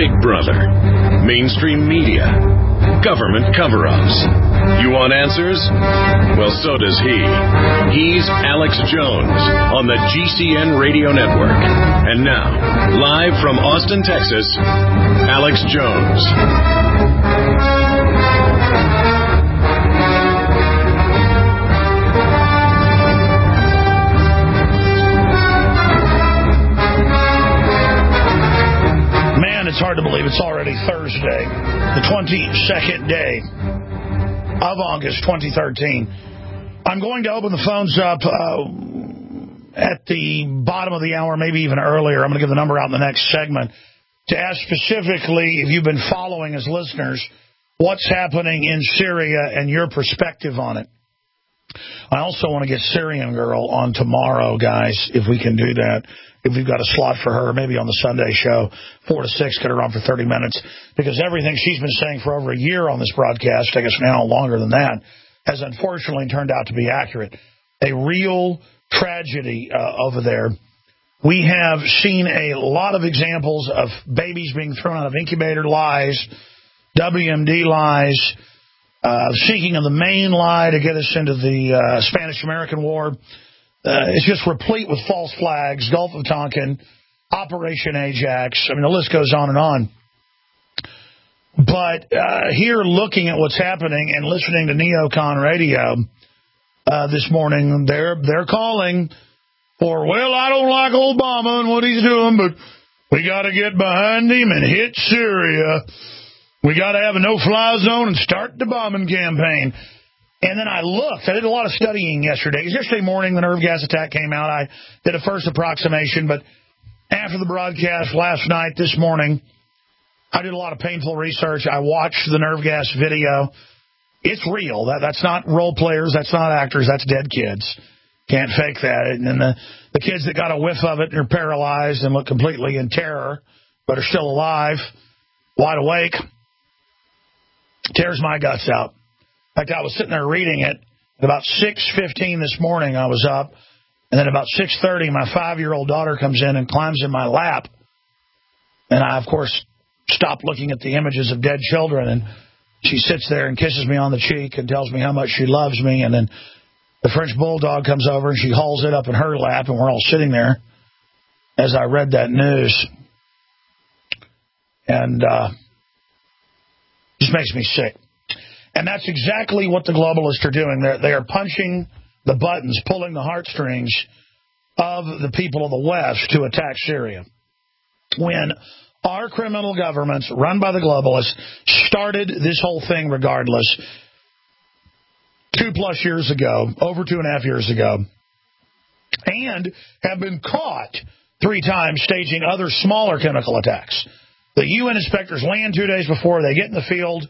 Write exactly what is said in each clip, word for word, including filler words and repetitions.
Big Brother, mainstream media, government cover-ups. You want answers? Well, so does he. He's Alex Jones on the G C N Radio Network. And now, live from Austin, Texas, Alex Jones. It's hard to believe it's already Thursday, the twenty-second day of August twenty thirteen. I'm going to open the phones up uh, at the bottom of the hour, maybe even earlier. I'm going to give the number out in the next segment to ask specifically, if you've been following as listeners, what's happening in Syria and your perspective on it. I also want to get Syrian Girl on tomorrow, guys, if we can do that. If we've got a slot for her, maybe on the Sunday show, four to six, get her on for thirty minutes, because everything she's been saying for over a year on this broadcast, I guess now longer than that, has unfortunately turned out to be accurate. A real tragedy uh, over there. We have seen a lot of examples of babies being thrown out of incubator lies, W M D lies, uh, seeking of the main lie to get us into the uh, Spanish-American War. Uh, it's just replete with false flags, Gulf of Tonkin, Operation Ajax. I mean, the list goes on and on. But uh, here, looking at what's happening and listening to Neocon Radio uh, this morning, they're they're calling for, well, I don't like Obama and what he's doing, but we got to get behind him and hit Syria. We got to have a no-fly zone and start the bombing campaign. And then I looked. I did a lot of studying yesterday. Yesterday morning, the nerve gas attack came out. I did a first approximation. But after the broadcast last night, this morning, I did a lot of painful research. I watched the nerve gas video. It's real. That, that's not role players. That's not actors. That's dead kids. Can't fake that. And then the, the kids that got a whiff of it and are paralyzed and look completely in terror, but are still alive, wide awake, tears my guts out. In fact, I was sitting there reading it. At about six fifteen this morning, I was up. And then about six thirty, my five-year-old daughter comes in and climbs in my lap. And I, of course, stop looking at the images of dead children. And she sits there and kisses me on the cheek and tells me how much she loves me. And then the French bulldog comes over and she hauls it up in her lap. And we're all sitting there as I read that news. And uh, it just makes me sick. And that's exactly what the globalists are doing. They're, they are punching the buttons, pulling the heartstrings of the people of the West to attack Syria. When our criminal governments, run by the globalists, started this whole thing regardless, two plus years ago, over two and a half years ago, and have been caught three times staging other smaller chemical attacks. The U N inspectors land two days before, they get in the field.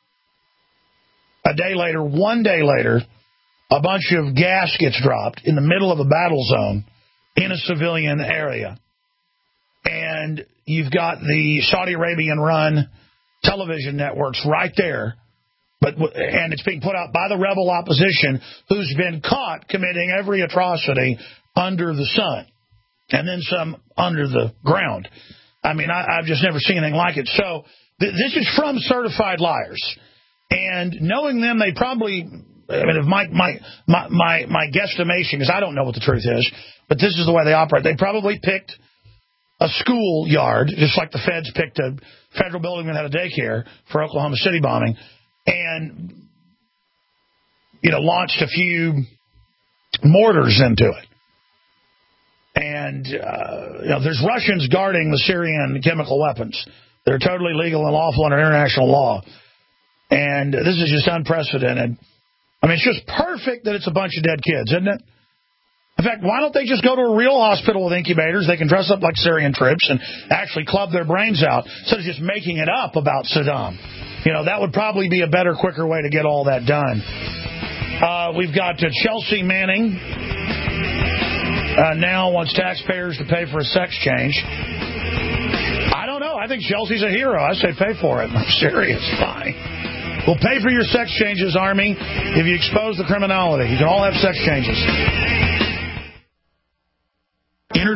A day later, one day later, a bunch of gas gets dropped in the middle of a battle zone in a civilian area. And you've got the Saudi Arabian-run television networks right there, but and it's being put out by the rebel opposition who's been caught committing every atrocity under the sun, and then some under the ground. I mean, I, I've just never seen anything like it. So th- this is from certified liars. And knowing them, they probably, I mean, if my my my my, my guesstimation, because I don't know what the truth is, but this is the way they operate. They probably picked a schoolyard, just like the feds picked a federal building that had a daycare for Oklahoma City bombing, and, you know, launched a few mortars into it. And, uh, you know, there's Russians guarding the Syrian chemical weapons. They're totally legal and lawful under international law. And this is just unprecedented. I mean, it's just perfect that it's a bunch of dead kids, isn't it? In fact, why don't they just go to a real hospital with incubators? They can dress up like Syrian troops and actually club their brains out instead of just making it up about Saddam. You know, that would probably be a better, quicker way to get all that done. Uh, we've got uh, Chelsea Manning uh, now wants taxpayers to pay for a sex change. I don't know. I think Chelsea's a hero. I say pay for it. I'm serious. Fine. We'll pay for your sex changes, Army, if you expose the criminality. You can all have sex changes. Introduce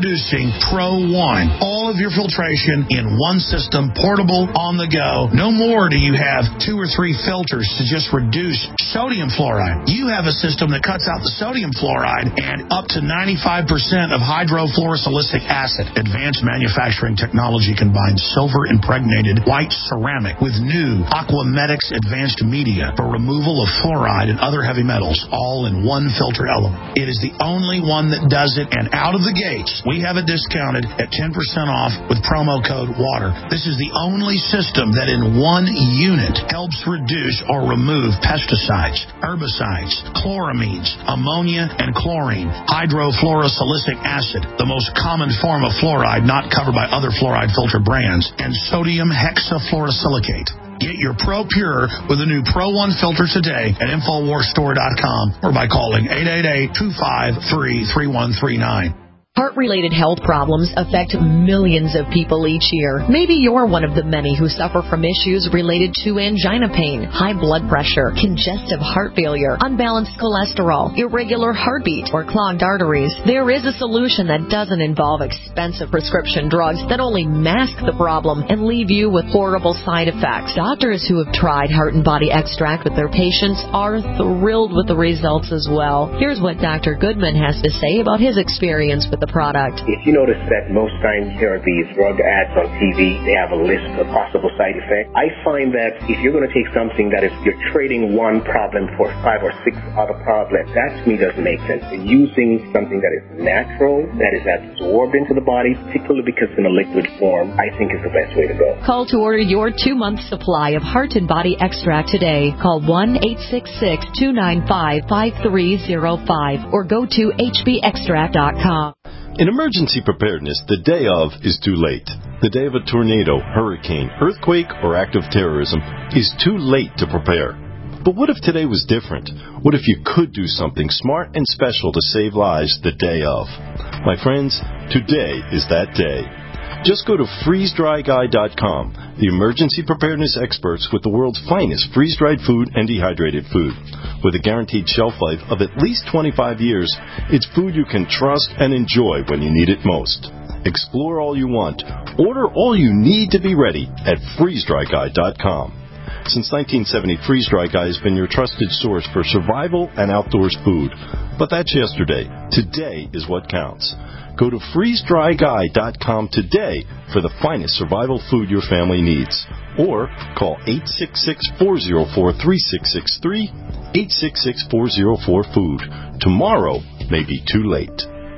Introducing Pro One. All of your filtration in one system, portable, on the go. No more do you have two or three filters to just reduce sodium fluoride. You have a system that cuts out the sodium fluoride and up to ninety-five percent of hydrofluorosilicic acid. Advanced manufacturing technology combines silver-impregnated white ceramic with new Aquamedics advanced media for removal of fluoride and other heavy metals, all in one filter element. It is the only one that does it, and out of the gates, we have it discounted at ten percent off with promo code WATER. This is the only system that in one unit helps reduce or remove pesticides, herbicides, chloramines, ammonia, and chlorine, hydrofluorosilicic acid, the most common form of fluoride not covered by other fluoride filter brands, and sodium hexafluorosilicate. Get your Pro Pure with a new Pro One filter today at Infowars Store dot com or by calling eight eight eight, two five three, three one three nine. Heart-related health problems affect millions of people each year. Maybe you're one of the many who suffer from issues related to angina pain, high blood pressure, congestive heart failure, unbalanced cholesterol, irregular heartbeat, or clogged arteries. There is a solution that doesn't involve expensive prescription drugs that only mask the problem and leave you with horrible side effects. Doctors who have tried Heart and Body Extract with their patients are thrilled with the results as well. Here's what Doctor Goodman has to say about his experience with the product. If you notice that most times there are these drug ads on T V, they have a list of possible side effects. I find that if you're going to take something that is, you're trading one problem for five or six other problems, that to me doesn't make sense. You're using something that is natural, that is absorbed into the body, particularly because it's in a liquid form, I think is the best way to go. Call to order your two-month supply of Heart and Body Extract today. Call one eight six six, two nine five, five three zero five or go to H B extract dot com. In emergency preparedness, the day of is too late. The day of a tornado, hurricane, earthquake, or act of terrorism is too late to prepare. But what if today was different? What if you could do something smart and special to save lives the day of? My friends, today is that day. Just go to freeze dry guy dot com, the emergency preparedness experts with the world's finest freeze-dried food and dehydrated food. With a guaranteed shelf life of at least twenty-five years, it's food you can trust and enjoy when you need it most. Explore all you want. Order all you need to be ready at freeze dry guy dot com. Since nineteen seventy, Freeze Dry Guy has been your trusted source for survival and outdoors food. But that's yesterday. Today is what counts. Go to freeze dry guy dot com today for the finest survival food your family needs. Or call eight six six, four zero four, three six six three, eight six six, four zero four, food. Tomorrow may be too late.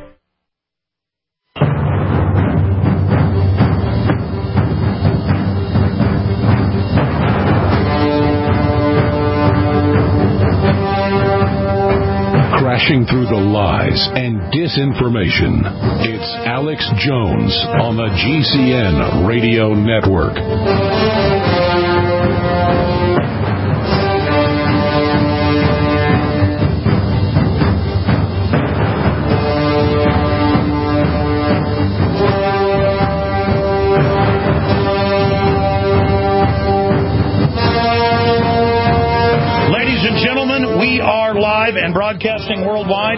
Crashing through the lies and disinformation. It's Alex Jones on the G C N Radio Network. And broadcasting worldwide.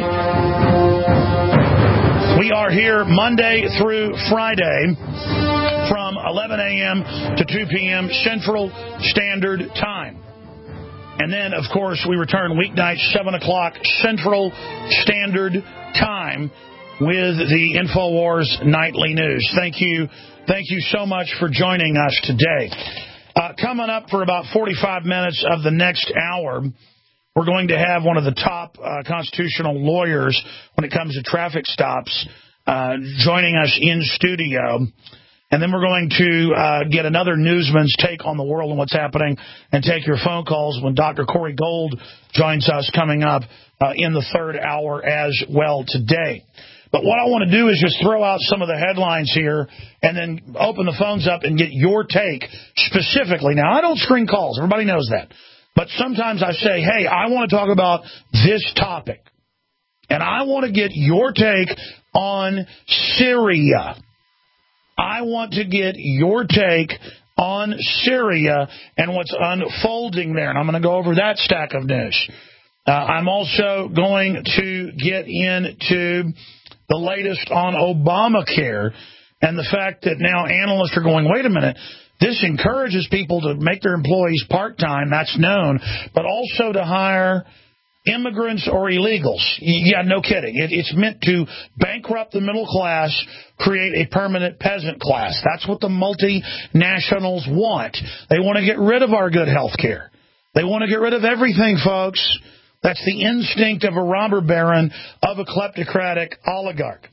We are here Monday through Friday from eleven a.m. to two p.m. Central Standard Time. And then, of course, we return weeknights, seven o'clock Central Standard Time with the InfoWars Nightly News. Thank you. Thank you so much for joining us today. Uh, coming up for about forty-five minutes of the next hour, we're going to have one of the top uh, constitutional lawyers when it comes to traffic stops uh, joining us in studio. And then we're going to uh, get another newsman's take on the world and what's happening and take your phone calls when Doctor Corey Gold joins us coming up uh, in the third hour as well today. But what I want to do is just throw out some of the headlines here and then open the phones up and get your take specifically. Now, I don't screen calls. Everybody knows that. But sometimes I say, hey, I want to talk about this topic. And I want to get your take on Syria. I want to get your take on Syria and what's unfolding there. And I'm going to go over that stack of news. Uh, I'm also going to get into the latest on Obamacare and the fact that now analysts are going, wait a minute, this encourages people to make their employees part-time, that's known, but also to hire immigrants or illegals. Yeah, no kidding. It, it's meant to bankrupt the middle class, create a permanent peasant class. That's what the multinationals want. They want to get rid of our good health care. They want to get rid of everything, folks. That's the instinct of a robber baron, of a kleptocratic oligarch.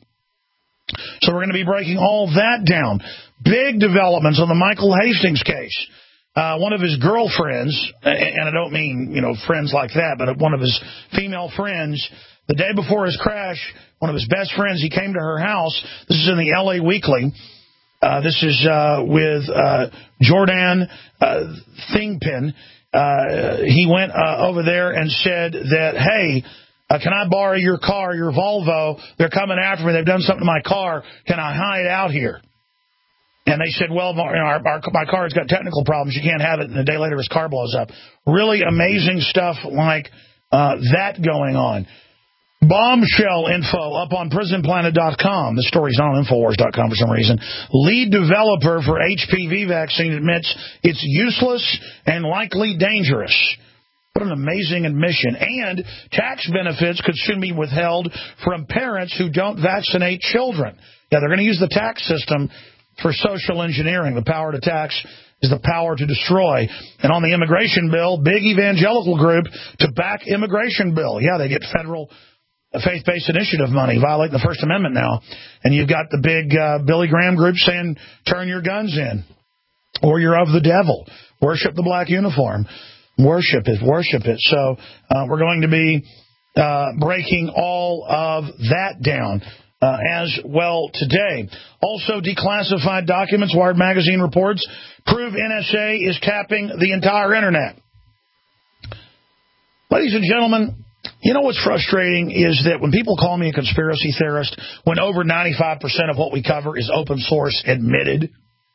So we're going to be breaking all that down. Big developments on the Michael Hastings case. Uh, one of his girlfriends, and I don't mean, you know, friends like that, but one of his female friends, the day before his crash, one of his best friends, he came to her house. This is in the L A Weekly. Uh, this is uh, with uh, Jordan uh, Thingpen. Uh, he went uh, over there and said that, hey, uh, can I borrow your car, your Volvo? They're coming after me. They've done something to my car. Can I hide out here? And they said, well, our, our, my car's got technical problems. You can't have it. And a day later, his car blows up. Really amazing stuff like uh, that going on. Bombshell info up on prison planet dot com. The story's not on Infowars dot com for some reason. Lead developer for H P V vaccine admits it's useless and likely dangerous. What an amazing admission. And tax benefits could soon be withheld from parents who don't vaccinate children. Yeah, they're going to use the tax system for social engineering. The power to tax is the power to destroy. And on the immigration bill, big evangelical group to back immigration bill. Yeah, they get federal faith-based initiative money, violating the First Amendment now. And you've got the big uh, Billy Graham group saying, turn your guns in, or you're of the devil. Worship the black uniform. Worship it, worship it. So uh, we're going to be uh, breaking all of that down. Uh, as well today. Also, declassified documents, Wired Magazine reports, prove N S A is tapping the entire Internet. Ladies and gentlemen, you know what's frustrating is that when people call me a conspiracy theorist, when over ninety-five percent of what we cover is open source admitted,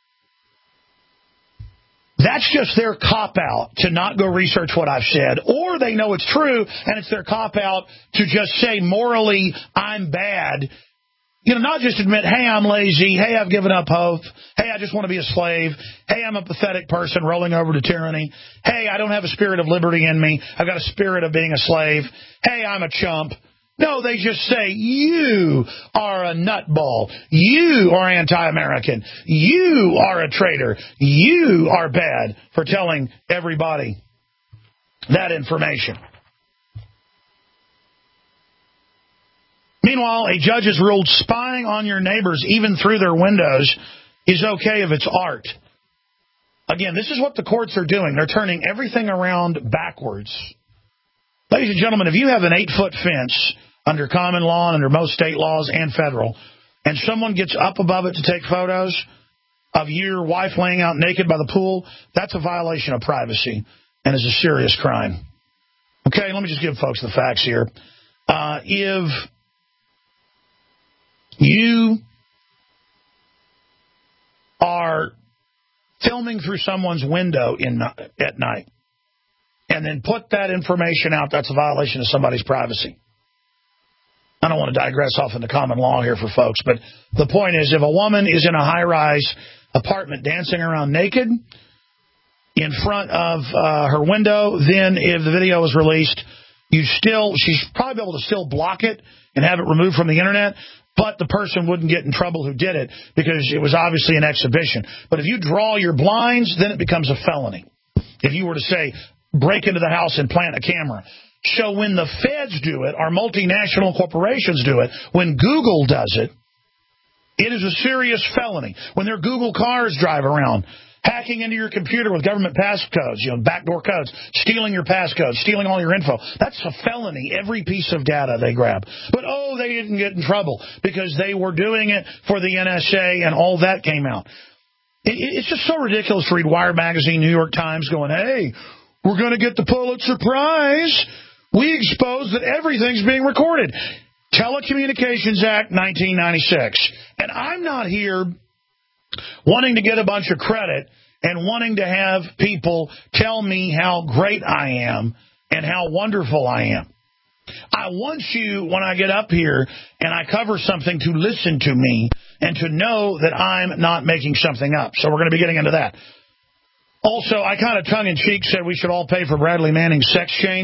that's just their cop-out to not go research what I've said. Or they know it's true, and it's their cop-out to just say morally, I'm bad. You know, not just admit, hey, I'm lazy, hey, I've given up hope, hey, I just want to be a slave, hey, I'm a pathetic person rolling over to tyranny, hey, I don't have a spirit of liberty in me, I've got a spirit of being a slave, hey, I'm a chump. No, they just say, you are a nutball, you are anti-American, you are a traitor, you are bad for telling everybody that information. Meanwhile, a judge has ruled spying on your neighbors, even through their windows, is okay if it's art. Again, this is what the courts are doing. They're turning everything around backwards. Ladies and gentlemen, if you have an eight-foot fence under common law and under most state laws and federal, and someone gets up above it to take photos of your wife laying out naked by the pool, that's a violation of privacy and is a serious crime. Okay, let me just give folks the facts here. Uh, if you are filming through someone's window in, at night and then put that information out, that's a violation of somebody's privacy. I don't want to digress off into common law here for folks, but the point is, if a woman is in a high-rise apartment dancing around naked in front of uh, her window, then if the video is released, you still she's probably able to still block it and have it removed from the Internet, but the person wouldn't get in trouble who did it because it was obviously an exhibition. But if you draw your blinds, then it becomes a felony. If you were to, say, break into the house and plant a camera. So when the feds do it, our multinational corporations do it, when Google does it, it is a serious felony. When their Google cars drive around, hacking into your computer with government passcodes, you know, backdoor codes, stealing your passcodes, stealing all your info. That's a felony, every piece of data they grab. But, oh, they didn't get in trouble because they were doing it for the N S A and all that came out. It, it's just so ridiculous to read Wired Magazine, New York Times going, hey, we're going to get the Pulitzer Prize. We expose that everything's being recorded. Telecommunications Act, nineteen ninety-six. And I'm not here wanting to get a bunch of credit and wanting to have people tell me how great I am and how wonderful I am. I want you, when I get up here and I cover something, to listen to me and to know that I'm not making something up. So we're going to be getting into that. Also, I kind of tongue-in-cheek said we should all pay for Bradley Manning's sex change.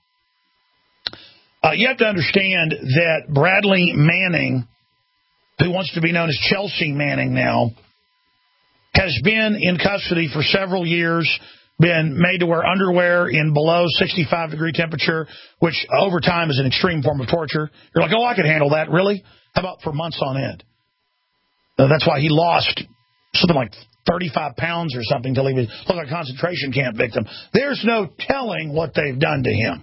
Uh, you have to understand that Bradley Manning, who wants to be known as Chelsea Manning now, has been in custody for several years, been made to wear underwear in below sixty-five degree temperature, which over time is an extreme form of torture. You're like, oh, I could handle that. Really? How about for months on end? Uh, that's why he lost something like thirty-five pounds or something till he was looked like a concentration camp victim. There's no telling what they've done to him.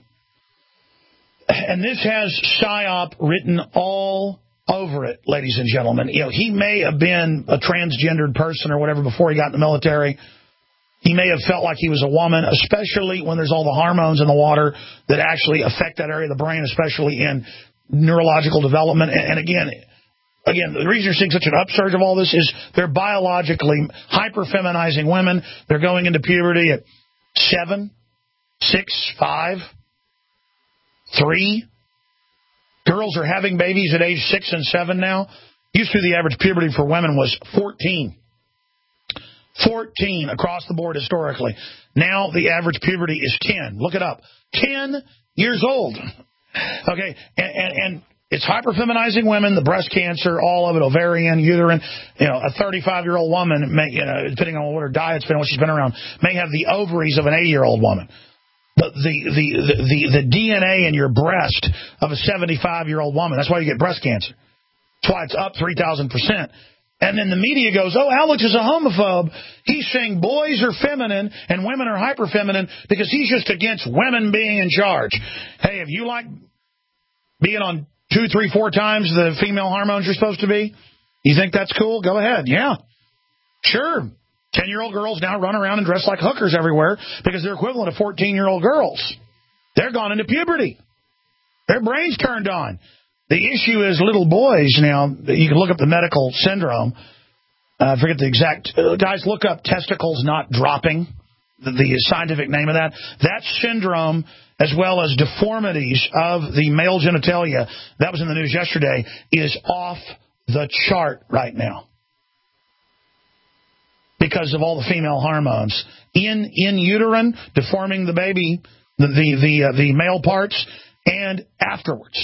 And this has PSYOP written all over it, ladies and gentlemen. You know, he may have been a transgendered person or whatever before he got in the military. He may have felt like he was a woman, especially when there's all the hormones in the water that actually affect that area of the brain, especially in neurological development. And, and again, again, the reason you're seeing such an upsurge of all this is they're biologically hyper-feminizing women. They're going into puberty at seven, six, five, three. Girls are having babies at age six and seven now. Used to be the average puberty for women was fourteen. fourteen across the board historically. Now the average puberty is ten. Look it up. ten years old. Okay, and, and, and it's hyperfeminizing women, the breast cancer, all of it, ovarian, uterine. You know, a thirty-five-year-old woman, may, you know, depending on what her diet's been, what she's been around, may have the ovaries of an eighty-year-old woman. But the, the, the, the, the D N A in your breast of a seventy-five-year-old woman, that's why you get breast cancer. That's why it's up three thousand percent. And then the media goes, oh, Alex is a homophobe. He's saying boys are feminine and women are hyper-feminine because he's just against women being in charge. Hey, if you like being on two, three, four times the female hormones you're supposed to be, you think that's cool? Go ahead. Yeah, sure. ten-year-old girls now run around and dress like hookers everywhere because they're equivalent to fourteen-year-old girls. They're gone into puberty. Their brains turned on. The issue is little boys now. You can look up the medical syndrome. I uh, forget the exact. Uh, guys, look up testicles not dropping, the, the scientific name of that. That syndrome, as well as deformities of the male genitalia, that was in the news yesterday, is off the chart right now because of all the female hormones. In in uterine, deforming the baby, the, the, the, uh, the male parts, and afterwards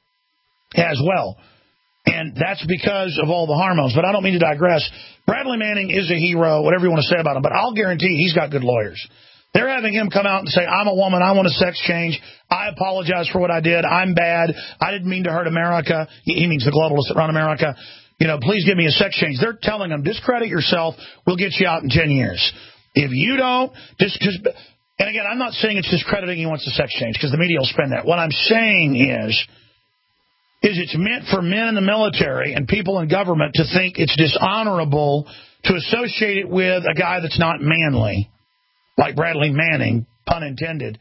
as well. And that's because of all the hormones. But I don't mean to digress. Bradley Manning is a hero, whatever you want to say about him, but I'll guarantee he's got good lawyers. They're having him come out and say, I'm a woman, I want a sex change, I apologize for what I did, I'm bad, I didn't mean to hurt America. He means the globalists that run America. You know, please give me a sex change. They're telling him, discredit yourself, we'll get you out in ten years. If you don't, just, just and again, I'm not saying it's discrediting he wants a sex change, because the media will spin that. What I'm saying is, is it's meant for men in the military and people in government to think it's dishonorable to associate it with a guy that's not manly, like Bradley Manning, pun intended,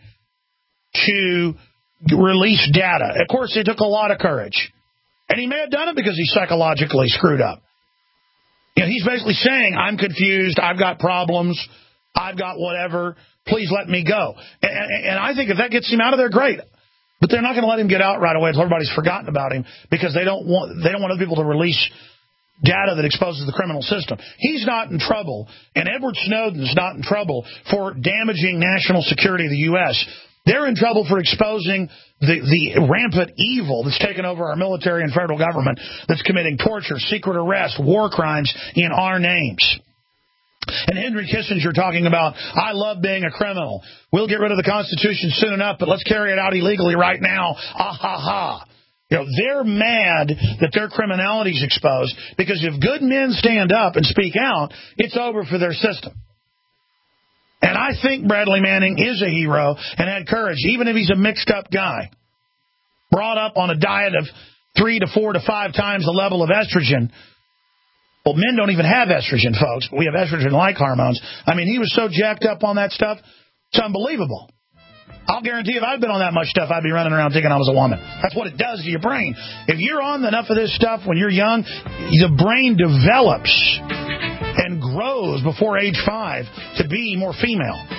to release data. Of course, it took a lot of courage. And he may have done it because he's psychologically screwed up. You know, he's basically saying, I'm confused, I've got problems, I've got whatever, please let me go. And, and, and I think if that gets him out of there, great. But they're not going to let him get out right away until everybody's forgotten about him because they don't want they don't want other people to release data that exposes the criminal system. He's not in trouble, and Edward Snowden's not in trouble for damaging national security of the U S They're in trouble for exposing the, the rampant evil that's taken over our military and federal government, that's committing torture, secret arrest, war crimes in our names. And Henry Kissinger talking about, I love being a criminal. We'll get rid of the Constitution soon enough, but let's carry it out illegally right now. Ah, ha, ha. You know, they're mad that their criminality is exposed because if good men stand up and speak out, it's over for their system. And I think Bradley Manning is a hero and had courage, even if he's a mixed-up guy, brought up on a diet of three to four to five times the level of estrogen. Well, men don't even have estrogen, folks. We have estrogen-like hormones. I mean, he was so jacked up on that stuff, it's unbelievable. I'll guarantee if I'd been on that much stuff, I'd be running around thinking I was a woman. That's what it does to your brain. If you're on enough of this stuff when you're young, the brain develops and grows before age five to be more female.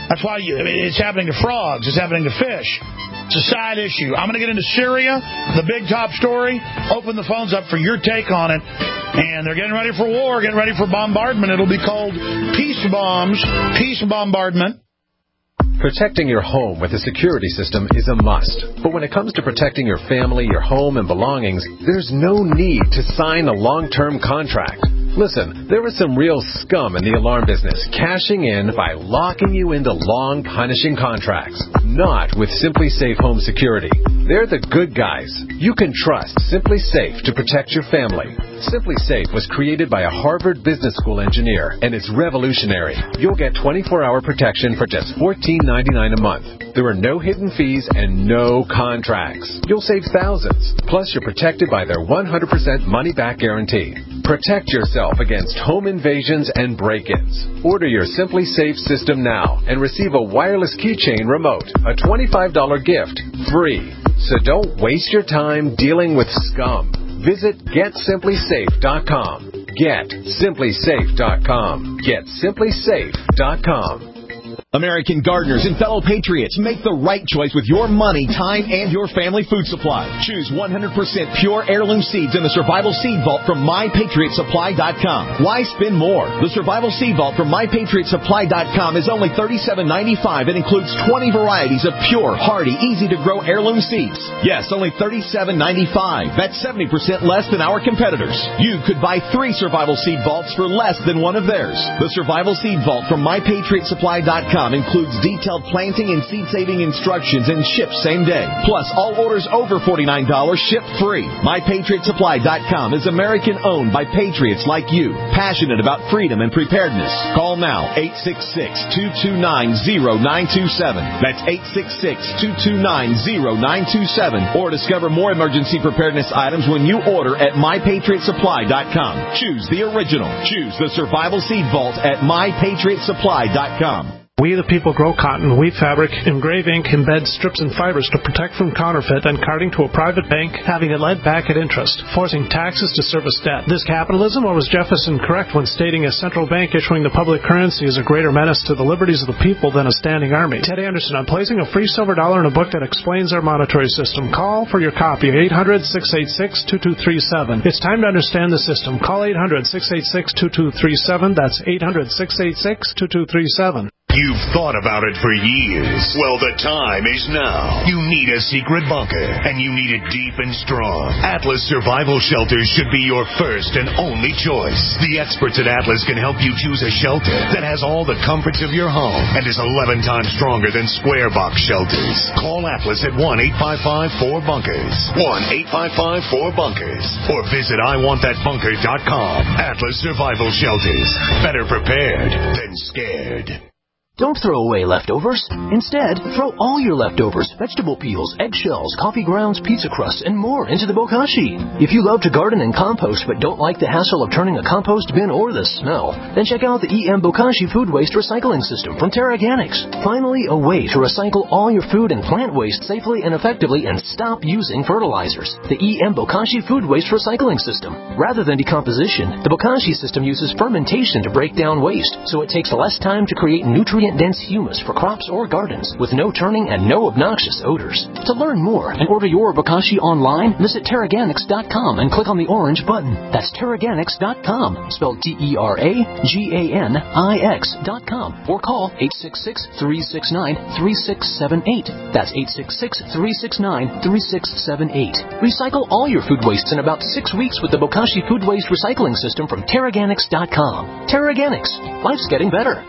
That's why you, I mean, it's happening to frogs. It's happening to fish. It's a side issue. I'm going to get into Syria, the big top story. Open the phones up for your take on it. And they're getting ready for war, getting ready for bombardment. It'll be called peace bombs, peace bombardment. Protecting your home with a security system is a must. But when it comes to protecting your family, your home, and belongings, there's no need to sign a long-term contract. Listen, there is some real scum in the alarm business, cashing in by locking you into long, punishing contracts. Not with Simply Safe Home Security. They're the good guys. You can trust Simply Safe to protect your family. Simply Safe was created by a Harvard Business School engineer, and it's revolutionary. You'll get twenty-four hour protection for just fourteen ninety-nine a month. There are no hidden fees and no contracts. You'll save thousands. Plus, you're protected by their one hundred percent money-back guarantee. Protect yourself against home invasions and break-ins. Order your Simply Safe system now and receive a wireless keychain remote, a twenty-five dollar gift, free. So don't waste your time dealing with scum. Visit get simply safe dot com. get simply safe dot com. get simply safe dot com. American gardeners and fellow patriots, make the right choice with your money, time, and your family food supply. Choose one hundred percent pure heirloom seeds in the Survival Seed Vault from my patriot supply dot com. Why spend more? The Survival Seed Vault from my patriot supply dot com is only thirty-seven ninety-five and includes twenty varieties of pure, hardy, easy-to-grow heirloom seeds. Yes, only thirty-seven ninety-five. That's seventy percent less than our competitors. You could buy three Survival Seed Vaults for less than one of theirs. The Survival Seed Vault from my patriot supply dot com includes detailed planting and seed-saving instructions and ships same day. Plus, all orders over forty-nine dollars ship free. my patriot supply dot com is American-owned by patriots like you, passionate about freedom and preparedness. Call now, eight six six, two two nine, zero nine two seven. That's eight six six, two two nine, zero nine two seven. Or discover more emergency preparedness items when you order at my patriot supply dot com. Choose the original. Choose the Survival Seed Vault at my patriot supply dot com. We the people grow cotton, weave fabric, engrave ink, embed strips and fibers to protect from counterfeit and carting to a private bank, having it led back at interest, forcing taxes to service debt. This capitalism, or was Jefferson correct when stating a central bank issuing the public currency is a greater menace to the liberties of the people than a standing army? Ted Anderson, I'm placing a free silver dollar in a book that explains our monetary system. Call for your copy, eight hundred, six eight six, two two three seven. It's time to understand the system. Call eight hundred, six eight six, two two three seven. That's eight hundred, six eight six, two two three seven. You've thought about it for years. Well, the time is now. You need a secret bunker, and you need it deep and strong. Atlas Survival Shelters should be your first and only choice. The experts at Atlas can help you choose a shelter that has all the comforts of your home and is eleven times stronger than square box shelters. Call Atlas at one eight five five, four bunkers. one eight five five, four bunkers. Or visit I want that bunker dot com. Atlas Survival Shelters. Better prepared than scared. Don't throw away leftovers. Instead, throw all your leftovers, vegetable peels, eggshells, coffee grounds, pizza crusts, and more into the bokashi. If you love to garden and compost but don't like the hassle of turning a compost bin or the smell, then check out the E M Bokashi Food Waste Recycling System from Terraganics. Finally, a way to recycle all your food and plant waste safely and effectively and stop using fertilizers. The E M Bokashi Food Waste Recycling System. Rather than decomposition, the Bokashi system uses fermentation to break down waste, so it takes less time to create nutrient dense humus for crops or gardens with no turning and no obnoxious odors. To learn more and order your bokashi online, visit Terraganics dot com and click on the orange button. That's Terraganics dot com, spelled T E R A G A N I X dot com, or call eight six six, three six nine, three six seven eight. That's eight six six, three six nine, three six seven eight. Recycle all your food wastes in about six weeks with the Bokashi Food Waste Recycling System from Terraganics dot com. Terraganics. Life's getting better.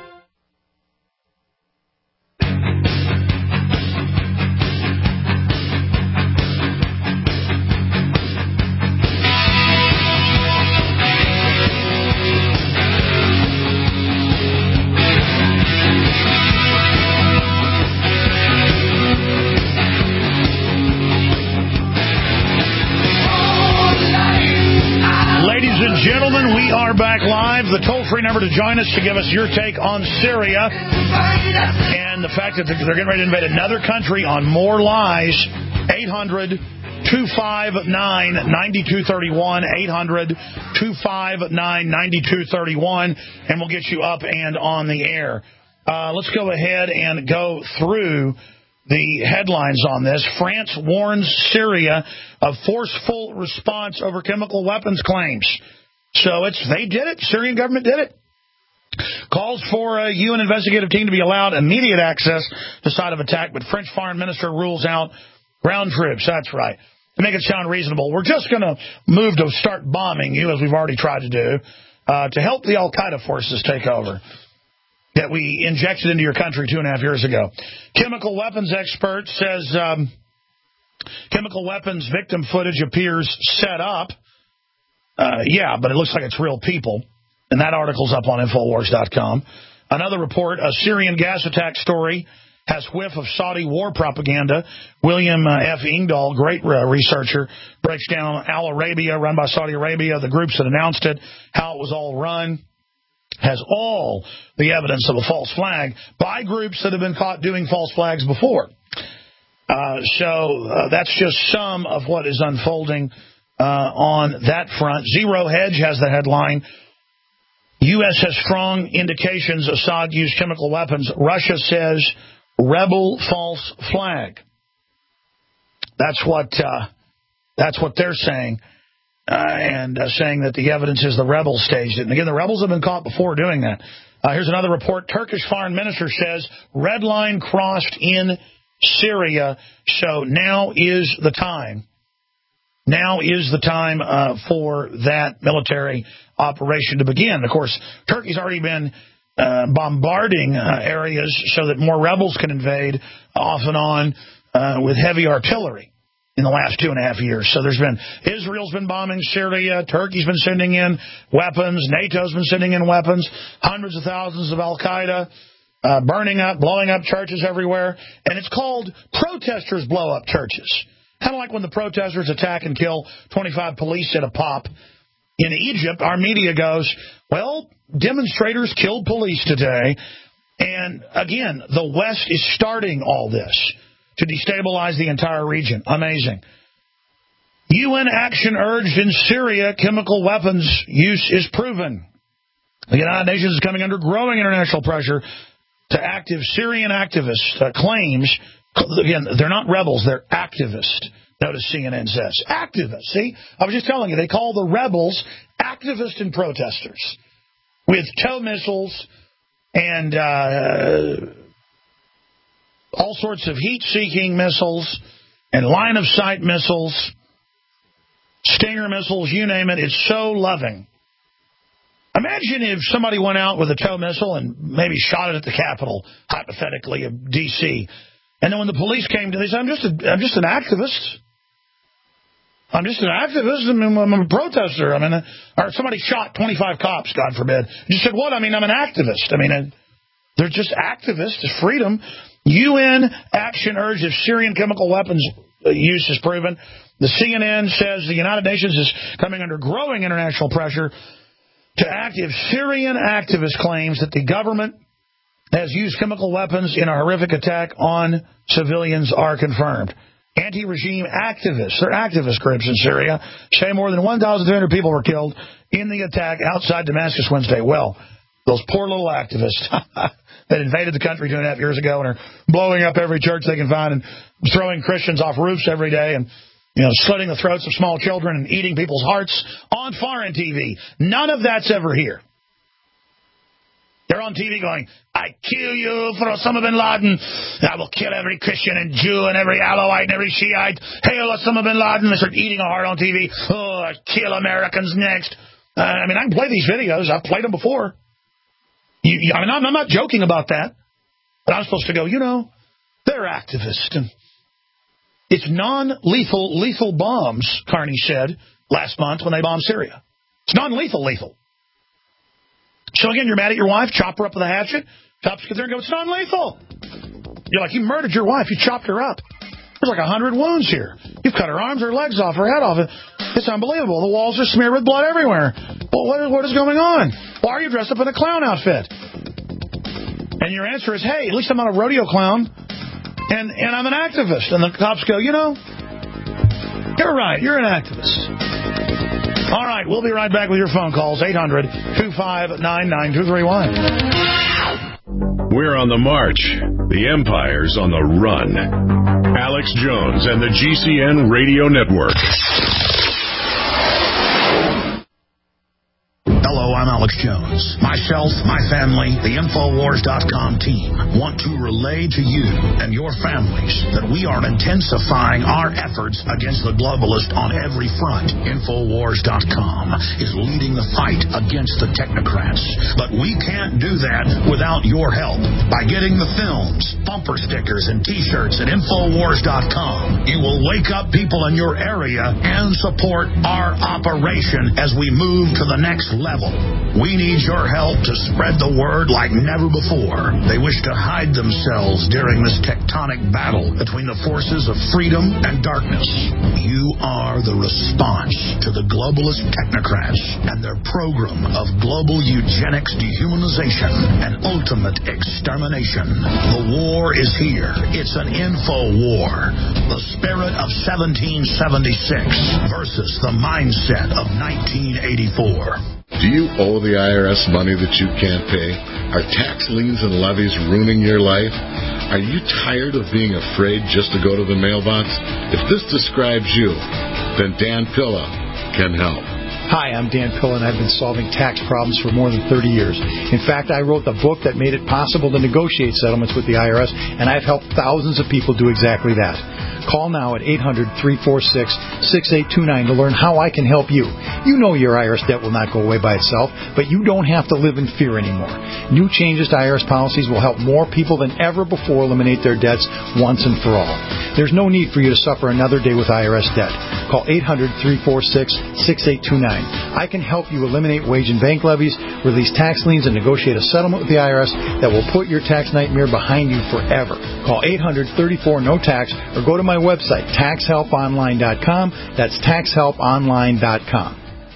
Gentlemen, we are back live. The toll-free number to join us to give us your take on Syria and the fact that they're getting ready to invade another country on more lies. eight hundred, two five nine, nine two three one, eight hundred, two five nine, nine two three one, and we'll get you up and on the air. Uh, let's go ahead and go through the headlines on this. France warns Syria of forceful response over chemical weapons claims. So it's they did it. Syrian government did it. Calls for a U N investigative team to be allowed immediate access to site of attack, but French foreign minister rules out ground troops. That's right. To make it sound reasonable, we're just going to move to start bombing you, as we've already tried to do, uh, to help the Al-Qaeda forces take over that we injected into your country two and a half years ago. Chemical weapons expert says um, chemical weapons victim footage appears set up. Uh, yeah, but it looks like it's real people. And that article's up on Infowars dot com. Another report, a Syrian gas attack story has whiff of Saudi war propaganda. William uh, F. Engdahl, great uh, researcher, breaks down Al Arabia, run by Saudi Arabia, the groups that announced it, how it was all run, has all the evidence of a false flag by groups that have been caught doing false flags before. Uh, so uh, that's just some of what is unfolding uh, on that front. Zero Hedge has the headline, U S has strong indications Assad used chemical weapons. Russia says rebel false flag. That's what uh, that's what they're saying, uh, and uh, saying that the evidence is the rebels staged it. And again, the rebels have been caught before doing that. Uh, here's another report. Turkish foreign minister says red line crossed in Syria, so now is the time. Now is the time uh, for that military operation to begin. Of course, Turkey's already been uh, bombarding uh, areas so that more rebels can invade off and on uh, with heavy artillery in the last two and a half years. So there's been, Israel's been bombing Syria, Turkey's been sending in weapons, NATO's been sending in weapons, hundreds of thousands of Al-Qaeda uh, burning up, blowing up churches everywhere. And it's called protesters blow up churches. Kind of like when the protesters attack and kill twenty-five police at a pop. In Egypt, our media goes, well, demonstrators killed police today. And again, the West is starting all this to destabilize the entire region. Amazing. U N action urged in Syria, chemical weapons use is proven. The United Nations is coming under growing international pressure to active Syrian activists uh, claims. Again, they're not rebels, they're activists. Notice C N N says. Activists. See, I was just telling you, they call the rebels activists and protesters with tow missiles and uh, all sorts of heat-seeking missiles and line-of-sight missiles, Stinger missiles, you name it. It's so loving. Imagine if somebody went out with a tow missile and maybe shot it at the Capitol, hypothetically, of D C, and then when the police came to, they said, I'm just, a, I'm just an activist. I'm just an activist. I mean, I'm a protester. I mean, uh, or somebody shot twenty-five cops, God forbid. You said, what? I mean, I'm an activist. I mean, uh, they're just activists. It's freedom. U N action urged if Syrian chemical weapons use is proven. The C N N says the United Nations is coming under growing international pressure to active Syrian activist claims that the government has used chemical weapons in a horrific attack on civilians are confirmed. Anti-regime activists, they're activist groups in Syria, say more than one thousand three hundred people were killed in the attack outside Damascus Wednesday. Well, those poor little activists that invaded the country two and a half years ago and are blowing up every church they can find and throwing Christians off roofs every day and, you know, slitting the throats of small children and eating people's hearts on foreign T V. None of that's ever here. They're on T V going, I kill you for Osama bin Laden. I will kill every Christian and Jew and every Alawite and every Shiite. Hail Osama bin Laden. They start eating a heart on T V. Oh, I kill Americans next. Uh, I mean, I can play these videos. I've played them before. You, you, I mean, I'm, I'm not joking about that. But I'm supposed to go, you know, they're activists. And it's non-lethal, lethal bombs, Carney said last month when they bombed Syria. It's non-lethal, lethal. So again, you're mad at your wife, chop her up with a hatchet. Cops get there and go, it's non-lethal. You're like, you murdered your wife, you chopped her up. There's like a hundred wounds here. You've cut her arms, her legs off, her head off. It's unbelievable. The walls are smeared with blood everywhere. Well, what is, what is going on? Why are you dressed up in a clown outfit? And your answer is, hey, at least I'm not a rodeo clown, and, and I'm an activist. And the cops go, you know, you're right, you're an activist. All right, we'll be right back with your phone calls, eight hundred two five nine nine two three one. We're on the march. The empire's on the run. Alex Jones and the G C N Radio Network. Hello, I'm Alex Jones. Myself, my family, the Infowars dot com team want to relay to you and your families that we are intensifying our efforts against the globalists on every front. Infowars dot com is leading the fight against the technocrats. But we can't do that without your help. By getting the films, bumper stickers, and T-shirts at Infowars dot com, you will wake up people in your area and support our operation as we move to the next level. We need your help to spread the word like never before. They wish to hide themselves during this tectonic battle between the forces of freedom and darkness. You are the response to the globalist technocrats and their program of global eugenics, dehumanization, and ultimate extermination. The war is here. It's an info war. The spirit of seventeen seventy-six versus the mindset of nineteen eighty-four. Do you owe the I R S money that you can't pay? Are tax liens and levies ruining your life? Are you tired of being afraid just to go to the mailbox? If this describes you, then Dan Pilla can help. Hi, I'm Dan Pilla, and I've been solving tax problems for more than thirty years. In fact, I wrote the book that made it possible to negotiate settlements with the I R S, and I've helped thousands of people do exactly that. Call now at eight hundred, three four six, six eight two nine to learn how I can help you. You know your I R S debt will not go away by itself, but you don't have to live in fear anymore. New changes to I R S policies will help more people than ever before eliminate their debts once and for all. There's no need for you to suffer another day with I R S debt. Call eight hundred, three four six, six eight two nine. I can help you eliminate wage and bank levies, release tax liens, and negotiate a settlement with the I R S that will put your tax nightmare behind you forever. Call eight hundred, thirty-four, no tax or go to my website, tax help online dot com. That's tax help online dot com.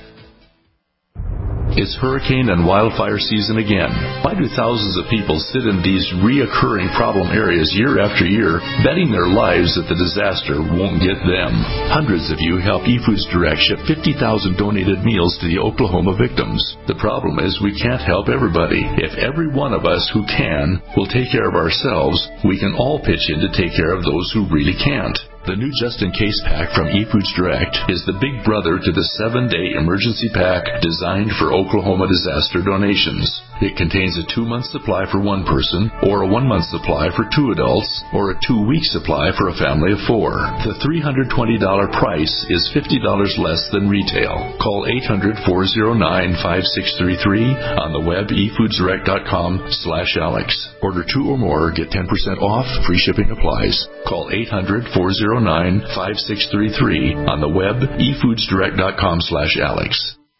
It's hurricane and wildfire season again. Why do thousands of people sit in these reoccurring problem areas year after year, betting their lives that the disaster won't get them? Hundreds of you help eFoods Direct ship fifty thousand donated meals to the Oklahoma victims. The problem is we can't help everybody. If every one of us who can will take care of ourselves, we can all pitch in to take care of those who really can't. The new just-in-case pack from eFoods Direct is the big brother to the seven-day emergency pack designed for Oklahoma disaster donations. It contains a two-month supply for one person, or a one-month supply for two adults, or a two-week supply for a family of four. The three hundred twenty dollars price is fifty dollars less than retail. Call eight hundred, four oh nine, five six three three on the web e foods direct dot com slash Alex. Order two or more, get ten percent off, free shipping applies. Call eight hundred, four oh nine, five six three three on the web e foods direct dot com slash Alex.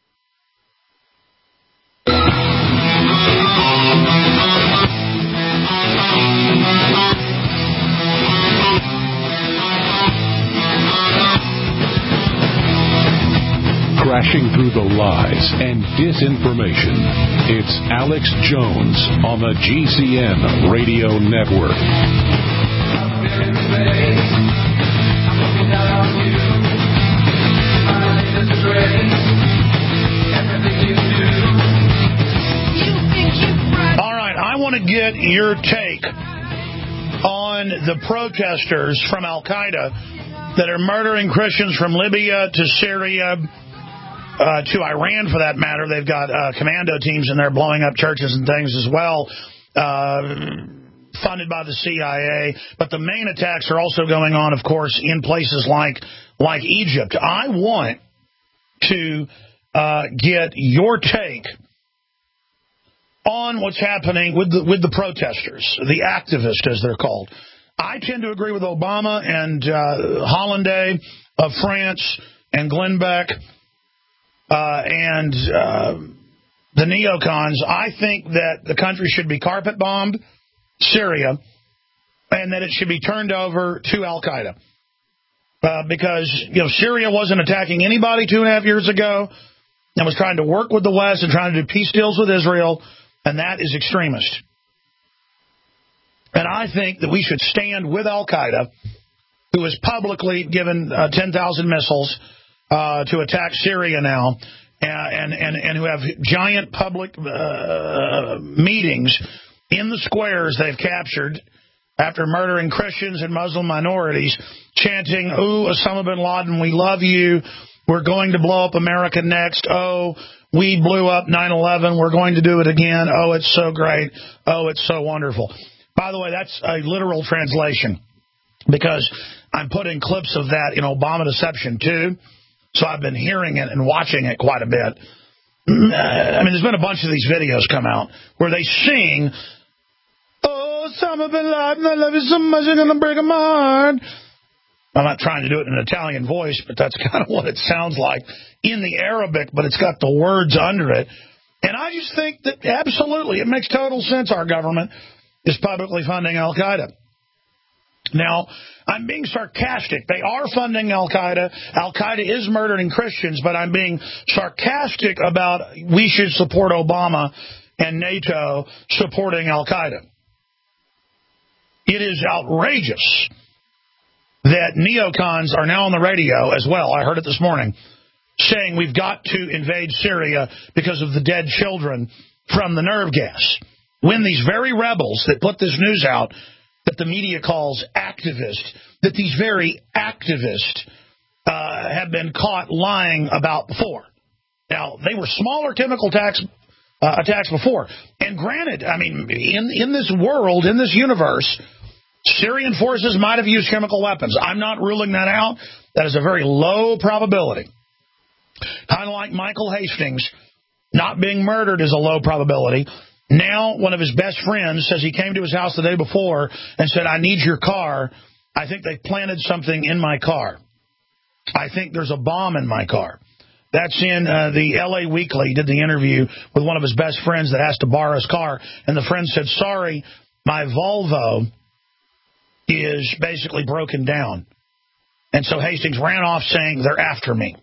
Crashing through the lies and disinformation. It's Alex Jones on the G C N Radio Network. All right, I want to get your take on the protesters from Al-Qaeda that are murdering Christians from Libya to Syria, uh, to Iran, for that matter. They've got uh, commando teams in there blowing up churches and things as well, uh, funded by the C I A. But the main attacks are also going on, of course, in places like like Egypt. I want to uh, get your take on what's happening with the, with the protesters, the activists, as they're called. I tend to agree with Obama and uh, Hollanday of France and Glenn Beck uh, and uh, the neocons. I think that the country should be carpet bombed, Syria, and that it should be turned over to Al-Qaeda. Uh, because, you know, Syria wasn't attacking anybody two and a half years ago and was trying to work with the West and trying to do peace deals with Israel, and that is extremist. And I think that we should stand with Al-Qaeda, who has publicly given uh, ten thousand missiles uh, to attack Syria now, and, and, and who have giant public uh, meetings in the squares they've captured after murdering Christians and Muslim minorities, chanting, "Ooh, Osama bin Laden, we love you. We're going to blow up America next. Oh, we blew up nine eleven. We're going to do it again. Oh, it's so great. Oh, it's so wonderful." By the way, that's a literal translation because I'm putting clips of that in Obama Deception, too. So I've been hearing it and watching it quite a bit. I mean, there's been a bunch of these videos come out where they sing, "Oh, Osama bin Laden, I love you so much, you're going to break my heart." I'm not trying to do it in an Italian voice, but that's kind of what it sounds like in the Arabic, but it's got the words under it. And I just think that absolutely, it makes total sense our government is publicly funding Al-Qaeda. Now, I'm being sarcastic. They are funding Al-Qaeda. Al-Qaeda is murdering Christians, but I'm being sarcastic about we should support Obama and NATO supporting Al-Qaeda. It is outrageous that neocons are now on the radio as well. I heard it this morning, saying we've got to invade Syria because of the dead children from the nerve gas. When these very rebels that put this news out, that the media calls activists, that these very activists uh, have been caught lying about before. Now, they were smaller chemical attacks, uh, attacks before. And granted, I mean, in, in this world, in this universe, Syrian forces might have used chemical weapons. I'm not ruling that out. That is a very low probability. Kind of like Michael Hastings not being murdered is a low probability. Now, one of his best friends says he came to his house the day before and said, "I need your car. I think they planted something in my car. I think there's a bomb in my car." That's in uh, the L A Weekly. He did the interview with one of his best friends that has to borrow his car. And the friend said, "Sorry, my Volvo is basically broken down." And so Hastings ran off saying, "They're after me."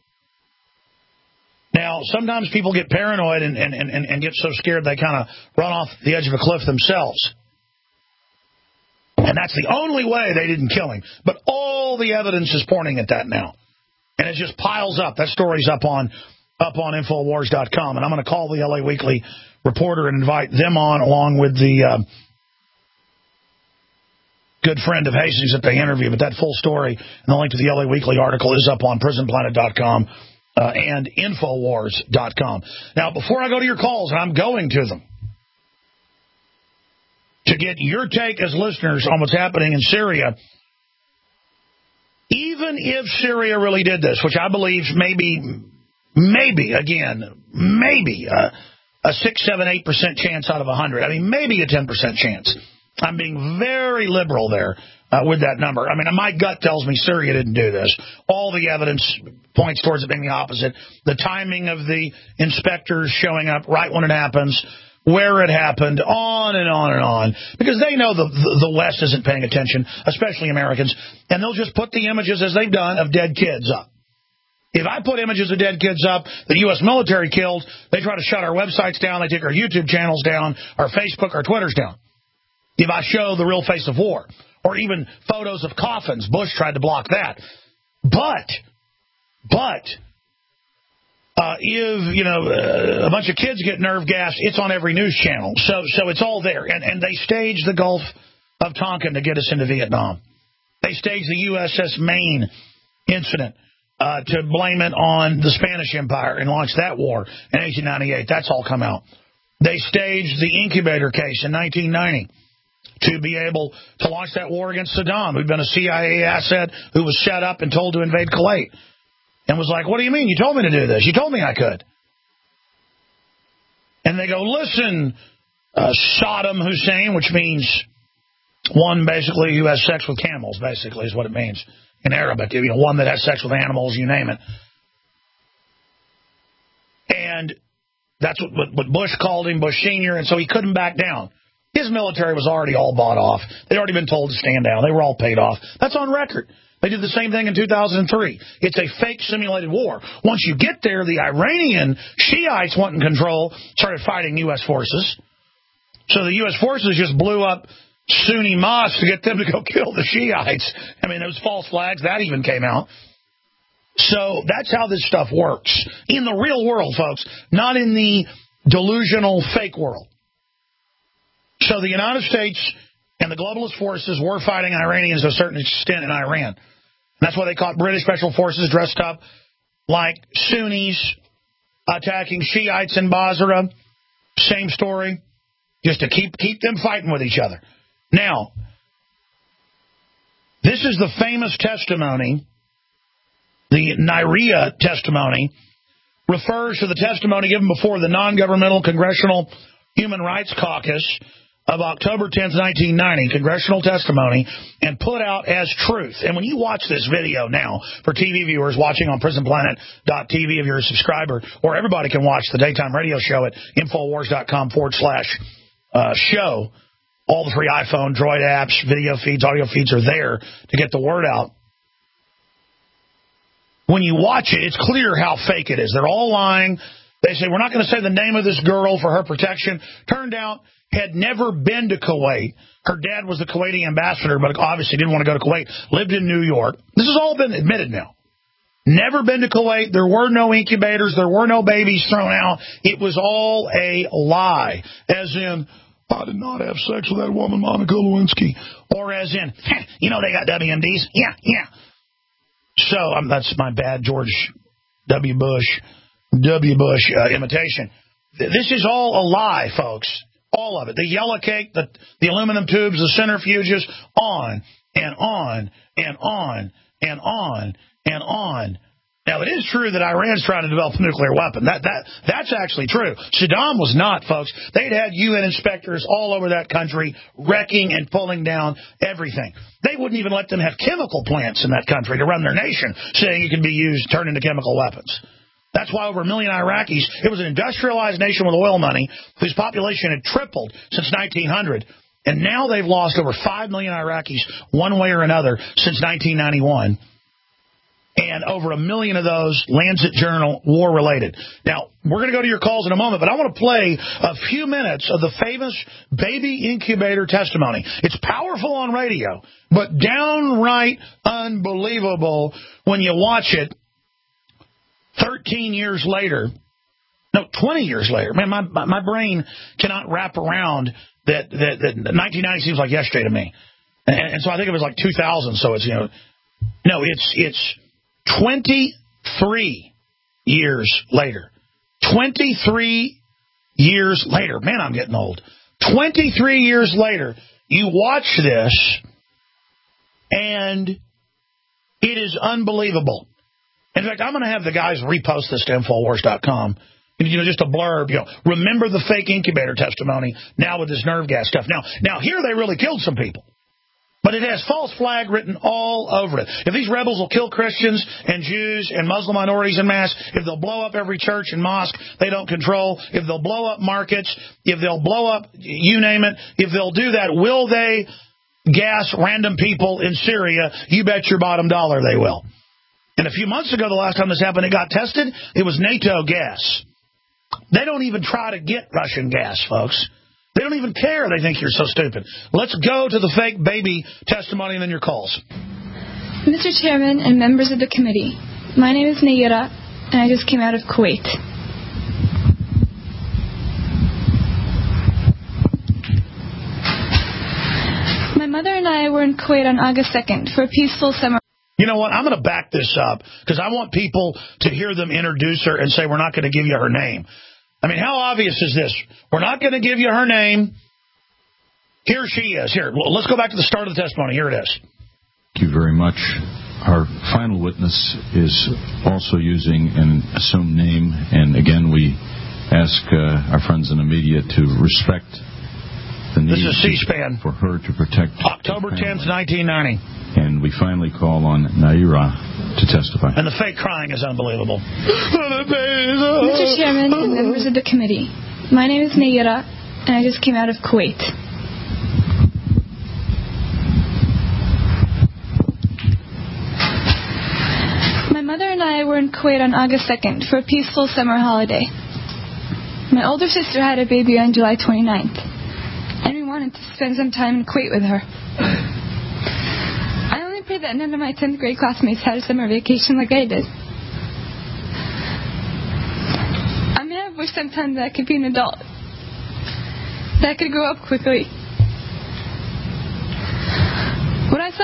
Now, sometimes people get paranoid and, and, and, and get so scared they kind of run off the edge of a cliff themselves. And that's the only way they didn't kill him. But all the evidence is pointing at that now. And it just piles up. That story's up on up on Infowars dot com. And I'm going to call the L A Weekly reporter and invite them on along with the uh, good friend of Hastings that they interview. But that full story and the link to the L A Weekly article is up on prison planet dot com. Uh, and Infowars dot com. Now, before I go to your calls, and I'm going to them, to get your take as listeners on what's happening in Syria, even if Syria really did this, which I believe maybe, maybe, again, maybe a, a six, seven, eight percent chance out of one hundred. I mean, maybe a ten percent chance. I'm being very liberal there uh, with that number. I mean, my gut tells me Syria didn't do this. All the evidence points towards it being the opposite. The timing of the inspectors showing up right when it happens, where it happened, on and on and on. Because they know the, the, the West isn't paying attention, especially Americans, and they'll just put the images, as they've done, of dead kids up. If I put images of dead kids up the U S military killed, they try to shut our websites down, they take our YouTube channels down, our Facebook, our Twitters down. If I show the real face of war, or even photos of coffins, Bush tried to block that. But, but, uh, if, you know, uh, a bunch of kids get nerve gas, it's on every news channel. So, so it's all there. And, and they staged the Gulf of Tonkin to get us into Vietnam. They staged the U S S Maine incident uh, to blame it on the Spanish Empire and launch that war in eighteen ninety-eight. That's all come out. They staged the incubator case in nineteen ninety. To be able to launch that war against Saddam, who'd been a C I A asset who was set up and told to invade Kuwait. And was like, "What do you mean? You told me to do this. You told me I could." And they go, "Listen, uh, Saddam Hussein," which means one basically who has sex with camels, basically is what it means in Arabic. You know, one that has sex with animals, you name it. And that's what, what Bush called him, Bush Senior, and so he couldn't back down. His military was already all bought off. They'd already been told to stand down. They were all paid off. That's on record. They did the same thing in two thousand three. It's a fake simulated war. Once you get there, the Iranian Shiites wanting control started fighting U S forces. So the U S forces just blew up Sunni mosques to get them to go kill the Shiites. I mean, those false flags, that even came out. So that's how this stuff works. In the real world, folks, not in the delusional fake world. So the United States and the globalist forces were fighting Iranians to a certain extent in Iran. That's why they caught British special forces dressed up like Sunnis attacking Shiites in Basra. Same story. Just to keep keep them fighting with each other. Now, this is the famous testimony, the Naira testimony, refers to the testimony given before the Non-Governmental Congressional Human Rights Caucus of October tenth, nineteen ninety, congressional testimony, and put out as truth. And when you watch this video now, for T V viewers watching on prison planet dot T V if you're a subscriber, or everybody can watch the daytime radio show at infowars.com forward slash uh, show. All the free iPhone, Droid apps, video feeds, audio feeds are there to get the word out. When you watch it, it's clear how fake it is. They're all lying. They say, we're not going to say the name of this girl for her protection. Turned out, had never been to Kuwait. Her dad was the Kuwaiti ambassador, but obviously didn't want to go to Kuwait. Lived in New York. This has all been admitted now. Never been to Kuwait. There were no incubators. There were no babies thrown out. It was all a lie. As in, I did not have sex with that woman, Monica Lewinsky. Or as in, you know they got W M Ds? Yeah, yeah. So um, that's my bad George W. Bush, W. Bush uh, imitation. This is all a lie, folks. All of it. The yellow cake, the, the aluminum tubes, the centrifuges, on and on and on and on and on. Now, it is true that Iran's trying to develop a nuclear weapon. That that That's actually true. Saddam was not, folks. They'd had U N inspectors all over that country wrecking and pulling down everything. They wouldn't even let them have chemical plants in that country to run their nation, saying it can be used, turned into chemical weapons. That's why over a million Iraqis, it was an industrialized nation with oil money, whose population had tripled since nineteen hundred. And now they've lost over five million Iraqis one way or another since nineteen ninety-one. And over a million of those, Lancet Journal, war-related. Now, we're going to go to your calls in a moment, but I want to play a few minutes of the famous baby incubator testimony. It's powerful on radio, but downright unbelievable when you watch it thirteen years later. No, twenty years later. Man, my my, my brain cannot wrap around that, that, that nineteen ninety seems like yesterday to me. And, and so I think it was like two thousand, so it's, you know, no, it's it's... twenty-three years later. twenty-three years later. Man, I'm getting old. twenty-three years later, you watch this, and it is unbelievable. In fact, I'm going to have the guys repost this to infowars dot com. You know, just a blurb, you know, remember the fake incubator testimony now with this nerve gas stuff. Now, now here they really killed some people. But it has false flag written all over it. If these rebels will kill Christians and Jews and Muslim minorities en masse, if they'll blow up every church and mosque they don't control, if they'll blow up markets, if they'll blow up, you name it, if they'll do that, will they gas random people in Syria? You bet your bottom dollar they will. And a few months ago, the last time this happened, it got tested, it was NATO gas. They don't even try to get Russian gas, folks. They don't even care. They think you're so stupid. Let's go to the fake baby testimony and then your calls. Mister Chairman and members of the committee, my name is Naira, and I just came out of Kuwait. My mother and I were in Kuwait on August second for a peaceful summer. You know what? I'm going to back this up because I want people to hear them introduce her and say, we're not going to give you her name. I mean, how obvious is this? We're not going to give you her name. Here she is. Here, let's go back to the start of the testimony. Here it is. Thank you very much. Our final witness is also using an assumed name. And again, we ask uh, our friends in the media to respect the need this is C-SPAN. For her to protect October tenth, nineteen ninety. And we finally call on Naira to testify. And the fake crying is unbelievable. Mister Chairman and members of the committee, my name is Naira, and I just came out of Kuwait. My mother and I were in Kuwait on August second for a peaceful summer holiday. My older sister had a baby on July twenty-ninth, and we wanted to spend some time in Kuwait with her. I only pray that none of my tenth grade classmates had a summer vacation like I did. I may have wished sometimes that I could be an adult, that I could grow up quickly,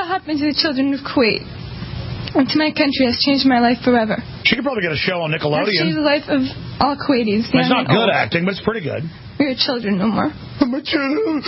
what happened to the children of Kuwait and to my country has changed my life forever. She could probably get a show on Nickelodeon. It's changed the life of all Kuwaitis. It's not good acting, but it's pretty good. We are children no more. My children.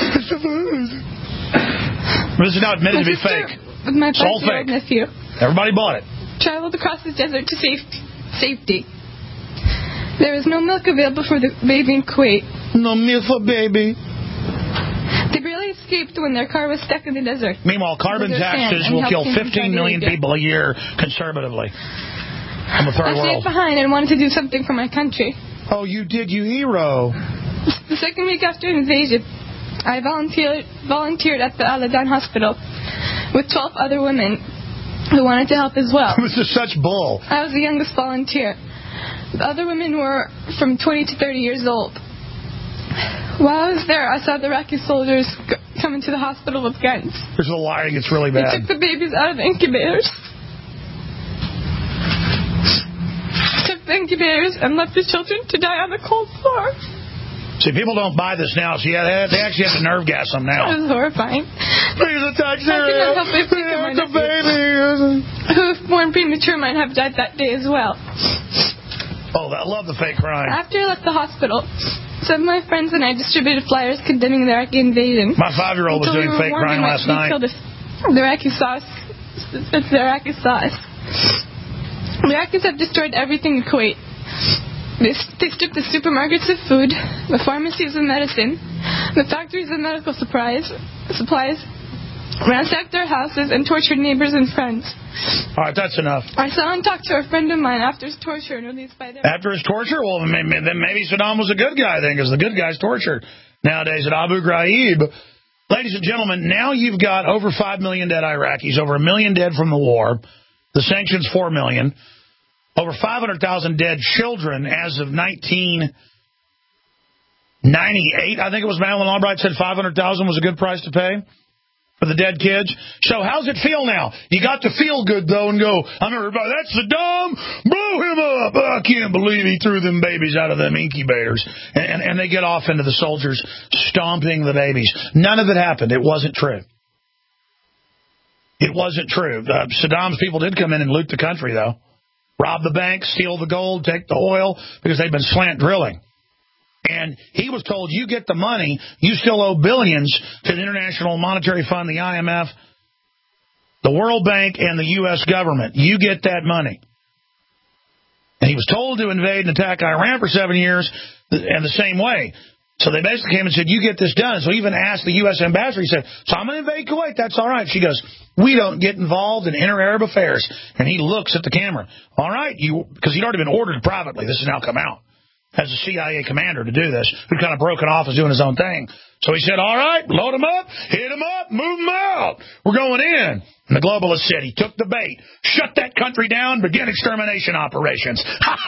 This is now admitted to be fake. With my it's all fake. Nephew. Everybody bought it. Traveled across the desert to safety. Safety. There was no milk available for the baby in Kuwait. No milk for baby. They barely escaped when their car was stuck in the desert. Meanwhile, carbon taxes will kill fifteen million people a year conservatively in the third I world. stayed behind and wanted to do something for my country. Oh, you did, you hero. The second week after invasion, I volunteered volunteered at the Al-Adan Hospital with twelve other women who wanted to help as well. This is such bull. I was the youngest volunteer. The other women were from twenty to thirty years old. While I was there, I saw the Iraqi soldiers g- come into the hospital with guns. There's a lying. It's really bad. They took the babies out of the incubators. Took the incubators and left the children to die on the cold floor. See, people don't buy this now, so yeah, they actually have to nerve gas them now. It was horrifying. Please attach their I could not help but think of my the baby. Who, if born premature, might have died that day as well. Oh, I love the fake crying. After I left the hospital, some of my friends and I distributed flyers condemning the Iraqi invasion. My five-year-old was doing we fake crying last night. Killed if the Iraqi sauce. It's the Iraqi sauce. The Iraqis have destroyed everything in Kuwait. They, they stripped the supermarkets of food, the pharmacies of medicine, the factories of medical supplies, supplies, ransacked their houses, and tortured neighbors and friends. All right, that's enough. I saw and talked to a friend of mine after his torture and released by their... After his torture? Well, then maybe Saddam was a good guy then, because the good guys torture nowadays at Abu Ghraib. Ladies and gentlemen, now you've got over five million dead Iraqis, over a million dead from the war, the sanctions four million, over five hundred thousand dead children as of nineteen ninety-eight. I think it was Madeleine Albright said five hundred thousand was a good price to pay for the dead kids. So how's it feel now? You got to feel good, though, and go, I remember, that's Saddam, blow him up. Oh, I can't believe he threw them babies out of them incubators. And, and, and they get off into the soldiers stomping the babies. None of it happened. It wasn't true. It wasn't true. Uh, Saddam's people did come in and loot the country, though. Rob the bank, steal the gold, take the oil, because they've been slant drilling. And he was told, you get the money, you still owe billions to the International Monetary Fund, the I M F, the World Bank, and the U S government. You get that money. And he was told to invade and attack Iran for seven years, and the same way. So they basically came and said, you get this done. So he even asked the U S ambassador, he said, so I'm going to invade Kuwait, that's all right. She goes, we don't get involved in inter-Arab affairs. And he looks at the camera. All right, you, because he'd already been ordered privately. This has now come out. As a C I A commander to do this, who'd kind of broken off, was doing his own thing. So he said, all right, load him up, hit him up, move him out. We're going in. And the globalist said, he took the bait, shut that country down, begin extermination operations.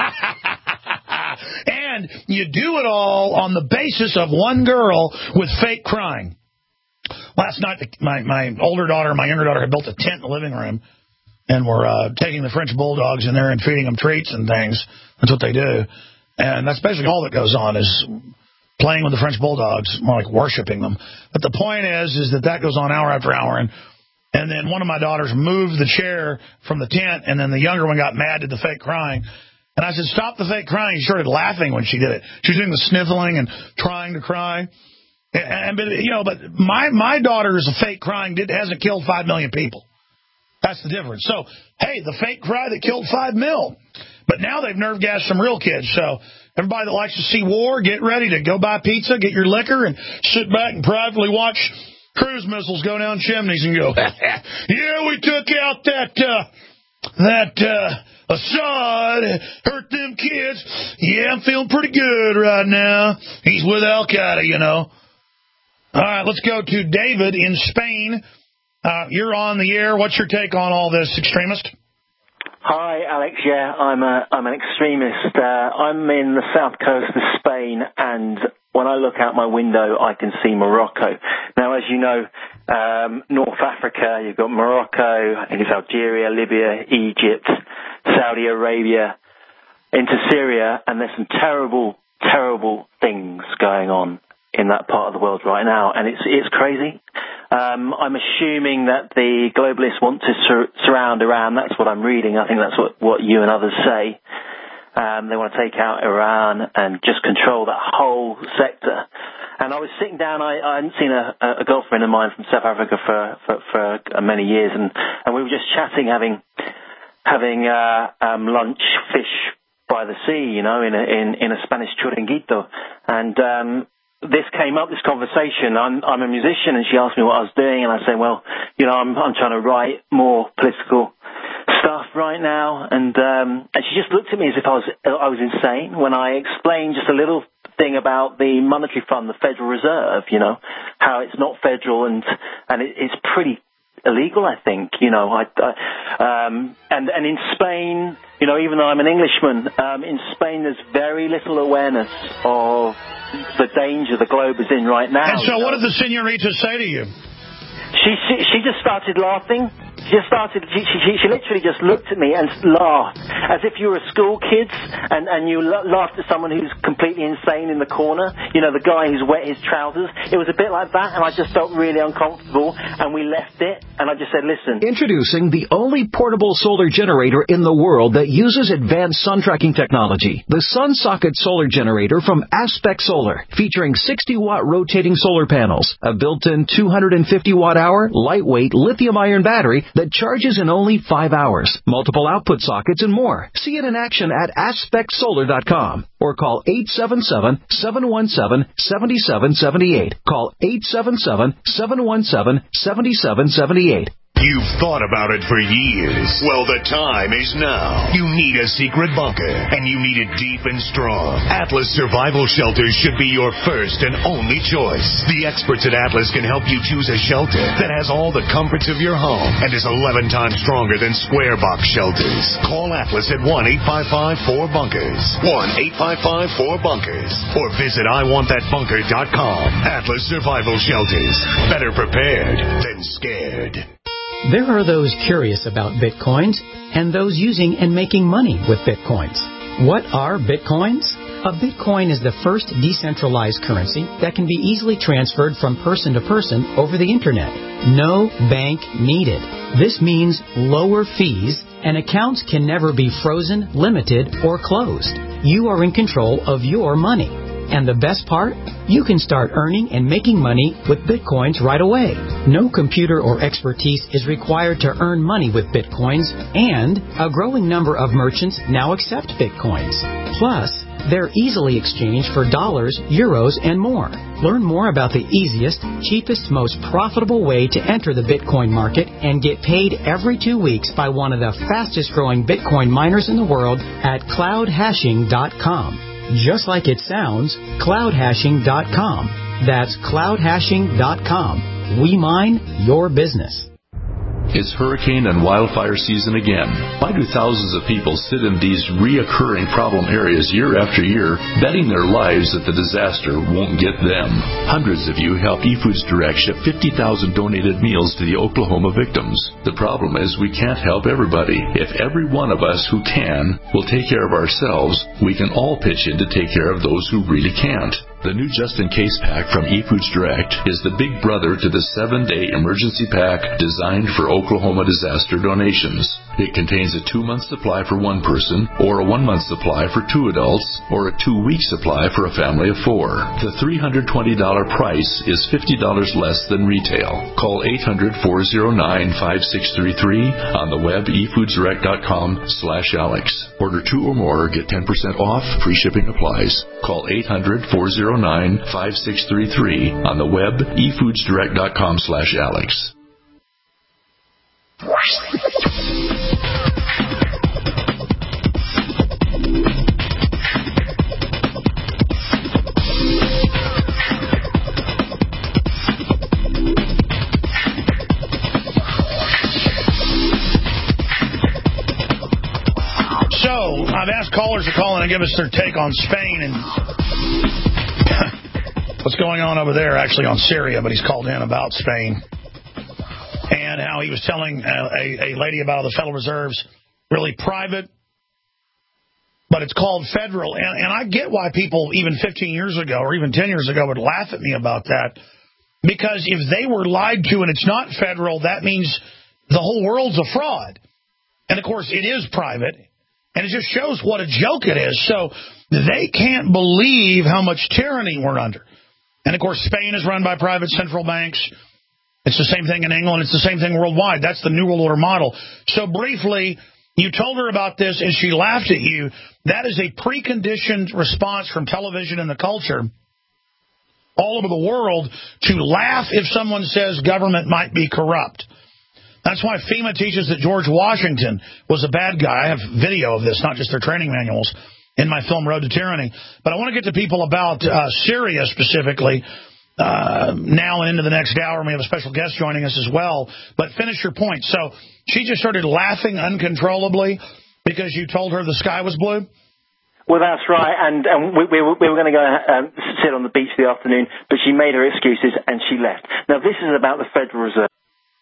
And you do it all on the basis of one girl with fake crying. Last night, my, my older daughter and my younger daughter had built a tent in the living room, and we're uh, taking the French bulldogs in there and feeding them treats and things. That's what they do. And that's basically all that goes on, is playing with the French bulldogs, more like worshiping them. But the point is, is that that goes on hour after hour. And, and then one of my daughters moved the chair from the tent, and then the younger one got mad at the fake crying. And I said, stop the fake crying. She started laughing when she did it. She was doing the sniffling and trying to cry. And, but, you know, but my, my daughter's fake crying did, hasn't killed five million people. That's the difference. So, hey, the fake cry that killed five mil. But now they've nerve gassed some real kids. So everybody that likes to see war, get ready to go buy pizza, get your liquor, and sit back and privately watch cruise missiles go down chimneys and go, yeah, we took out that, uh, that, uh, Assad, hurt them kids. Yeah, I'm feeling pretty good right now. He's with Al-Qaeda, you know. All right, let's go to David in Spain. Uh, you're on the air. What's your take on all this, extremist? Hi, Alex. Yeah, I'm a I'm an extremist. Uh, I'm in the south coast of Spain, and when I look out my window, I can see Morocco. Now, as you know, um, North Africa, you've got Morocco, I think it's Algeria, Libya, Egypt, Saudi Arabia, into Syria, and there's some terrible, terrible things going on in that part of the world right now, and it's it's crazy. Um, I'm assuming that the globalists want to sur- surround Iran. That's what I'm reading. I think that's what, what you and others say. Um, they want to take out Iran and just control that whole sector. And I was sitting down. I, I hadn't seen a, a girlfriend of mine from South Africa for for, for many years, and, and we were just chatting, having having uh, um, lunch, fish by the sea, you know, in a, in, in a Spanish chiringuito. And um, this came up, this conversation. I'm, I'm a musician, and she asked me what I was doing, and I said, well, you know, I'm, I'm trying to write more political stuff right now. And um, and she just looked at me as if I was I was insane when I explained just a little thing about the monetary fund, the Federal Reserve, you know, how it's not federal and and it, it's pretty illegal, I think, you know. I, I, um, and, and in Spain, you know, even though I'm an Englishman, um, in Spain there's very little awareness of the danger the globe is in right now. And so you know? What did the senorita say to you? She, she she just started laughing. She just started, she, she, she literally just looked at me and laughed, as if you were school kids and, and you laughed at someone who's completely insane in the corner, you know, the guy who's wet his trousers. It was a bit like that, and I just felt really uncomfortable, and we left it, and I just said, listen. Introducing the only portable solar generator in the world that uses advanced sun tracking technology, the SunSocket Solar Generator from Aspect Solar, featuring sixty watt rotating solar panels, a built-in two hundred fifty watt hour, lightweight lithium-ion battery that charges in only five hours, multiple output sockets, and more. See it in action at aspect solar dot com or call eight seven seven, seven one seven, seven seven seven eight. Call eight seven seven, seven one seven, seven seven seven eight. You've thought about it for years. Well, the time is now. You need a secret bunker, and you need it deep and strong. Atlas Survival Shelters should be your first and only choice. The experts at Atlas can help you choose a shelter that has all the comforts of your home and is eleven times stronger than square box shelters. Call Atlas at one eight five five four bunkers. one eight five five four bunkers. Or visit I want that bunker dot com. Atlas Survival Shelters. Better prepared than scared. There are those curious about Bitcoins and those using and making money with Bitcoins. What are Bitcoins? A Bitcoin is the first decentralized currency that can be easily transferred from person to person over the Internet. No bank needed. This means lower fees, and accounts can never be frozen, limited, or closed. You are in control of your money. And the best part? You can start earning and making money with Bitcoins right away. No computer or expertise is required to earn money with Bitcoins, and a growing number of merchants now accept Bitcoins. Plus, they're easily exchanged for dollars, euros, and more. Learn more about the easiest, cheapest, most profitable way to enter the Bitcoin market and get paid every two weeks by one of the fastest growing Bitcoin miners in the world at cloud hashing dot com. Just like it sounds, cloud hashing dot com. That's cloud hashing dot com. We mine your business. It's hurricane and wildfire season again. Why do thousands of people sit in these reoccurring problem areas year after year, betting their lives that the disaster won't get them? Hundreds of you help eFoods Direct ship fifty thousand donated meals to the Oklahoma victims. The problem is we can't help everybody. If every one of us who can will take care of ourselves, we can all pitch in to take care of those who really can't. The new just-in-case pack from eFoods Direct is the big brother to the seven-day emergency pack designed for Oklahoma disaster donations. It contains a two-month supply for one person, or a one-month supply for two adults, or a two-week supply for a family of four. The three hundred twenty dollars price is fifty dollars less than retail. Call eight hundred, four oh nine, five six three three on the web e foods direct dot com slash Alex. Order two or more, get ten percent off, free shipping applies. Call eight hundred, four oh nine, five six three three on the web e foods direct dot com slash Alex. So, I've asked callers to call in and give us their take on Spain and what's going on over there, actually on Syria, but he's called in about Spain. And how he was telling a, a, a lady about the Federal Reserve's really private, but it's called federal. And, and I get why people, even fifteen years ago or even ten years ago, would laugh at me about that. Because if they were lied to and it's not federal, that means the whole world's a fraud. And, of course, it is private. And it just shows what a joke it is. So they can't believe how much tyranny we're under. And, of course, Spain is run by private central banks. It's the same thing in England. It's the same thing worldwide. That's the New World Order model. So briefly, you told her about this and she laughed at you. That is a preconditioned response from television and the culture all over the world to laugh if someone says government might be corrupt. That's why FEMA teaches that George Washington was a bad guy. I have video of this, not just their training manuals, in my film Road to Tyranny. But I want to get to people about uh, Syria specifically uh, now and into the next hour. And we have a special guest joining us as well. But finish your point. So she just started laughing uncontrollably because you told her the sky was blue? Well, that's right, and, and we, we, we were going to go um, sit on the beach the afternoon, but she made her excuses and she left. Now, this is about the Federal Reserve.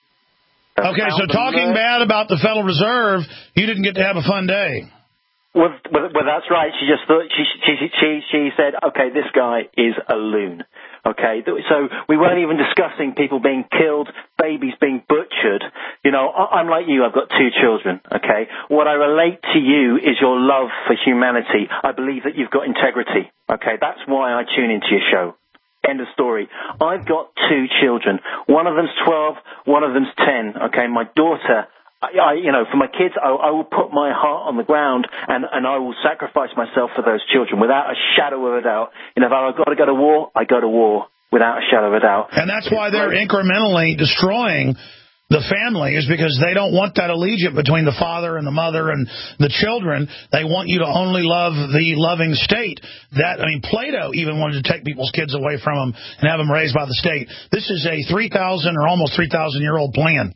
Okay, so talking bad about the Federal Reserve, you didn't get to have a fun day. Well, well, well that's right. She just thought, she, she, she, she said, okay, this guy is a loon. Okay, so we weren't even discussing people being killed, babies being butchered. You know, I'm like you, I've got two children, okay? What I relate to you is your love for humanity. I believe that you've got integrity, okay? That's why I tune into your show. End of story. I've got two children. One of them's twelve, one of them's ten, okay? My daughter, I, I, you know, for my kids, I, I will put my heart on the ground and, and I will sacrifice myself for those children without a shadow of a doubt. You know, if I've got to go to war, I go to war without a shadow of a doubt. And that's why they're incrementally destroying the family, is because they don't want that allegiance between the father and the mother and the children. They want you to only love the loving state. That, I mean, Plato even wanted to take people's kids away from them and have them raised by the state. This is a three thousand or almost three thousand year old plan.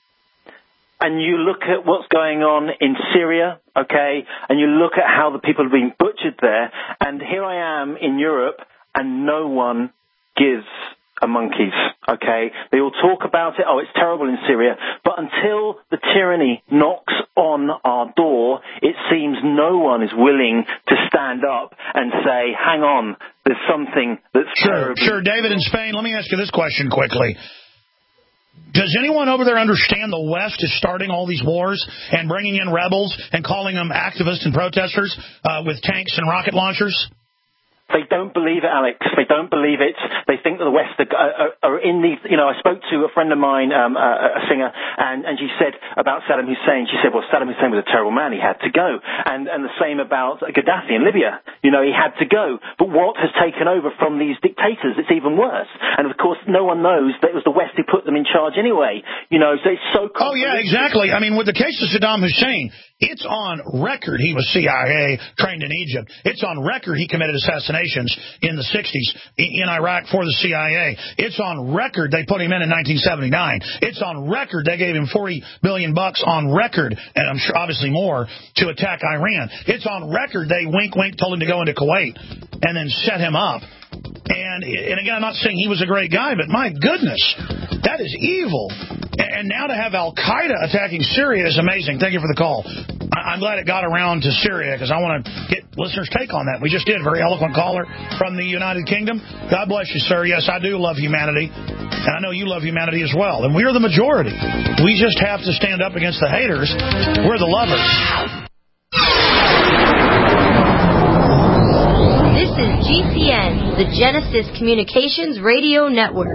And you look at what's going on in Syria, okay, and you look at how the people are being butchered there, and here I am in Europe, and no one gives a monkey's, okay? They all talk about it, oh, it's terrible in Syria, but until the tyranny knocks on our door, it seems no one is willing to stand up and say, hang on, there's something that's Sure, terribly... sure. David in Spain, let me ask you this question quickly. Does anyone over there understand the West is starting all these wars and bringing in rebels and calling them activists and protesters uh, with tanks and rocket launchers? They don't believe it, Alex. They don't believe it. They think that the West are, are, are in these... You know, I spoke to a friend of mine, um, a, a singer, and, and she said about Saddam Hussein, she said, well, Saddam Hussein was a terrible man. He had to go. And, and the same about Gaddafi in Libya. You know, he had to go. But what has taken over from these dictators? It's even worse. And, of course, no one knows that it was the West who put them in charge anyway. You know, so it's so... Oh, yeah, exactly. I mean, with the case of Saddam Hussein, it's on record he was C I A, trained in Egypt. It's on record he committed assassinations in the sixties in Iraq for the C I A. It's on record they put him in in nineteen seventy-nine. It's on record they gave him forty billion bucks on record, and I'm sure obviously more, to attack Iran. It's on record they wink, wink, told him to go into Kuwait and then set him up. And, and again, I'm not saying he was a great guy, but my goodness, that is evil. And now to have Al-Qaeda attacking Syria is amazing. Thank you for the call. I'm glad it got around to Syria because I want to get listeners' take on that. We just did. Very eloquent caller from the United Kingdom. God bless you, sir. Yes, I do love humanity. And I know you love humanity as well. And we are the majority. We just have to stand up against the haters. We're the lovers. This is G C N, the Genesis Communications Radio Network.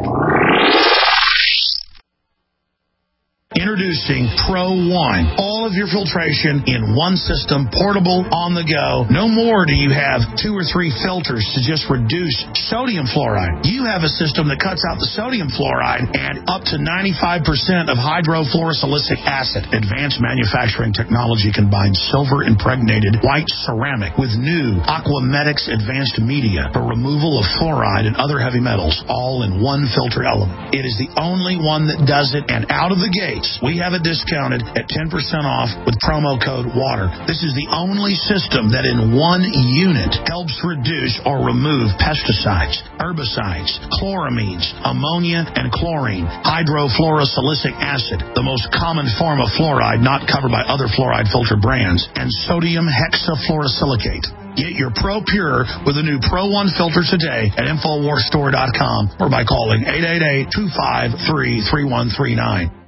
Introducing Pro One. All of your filtration in one system, portable, on the go. No more do you have two or three filters to just reduce sodium fluoride. You have a system that cuts out the sodium fluoride and up to ninety-five percent of hydrofluorosilicic acid. Advanced manufacturing technology combines silver-impregnated white ceramic with new Aquamedics advanced media for removal of fluoride and other heavy metals, all in one filter element. It is the only one that does it, and out of the gate, we have it discounted at ten percent off with promo code WATER. This is the only system that in one unit helps reduce or remove pesticides, herbicides, chloramines, ammonia, and chlorine, hydrofluorosilicic acid, the most common form of fluoride not covered by other fluoride filter brands, and sodium hexafluorosilicate. Get your Pro Pure with the new Pro One filter today at Infowars Store dot com or by calling eight eight eight, two five three, three one three nine.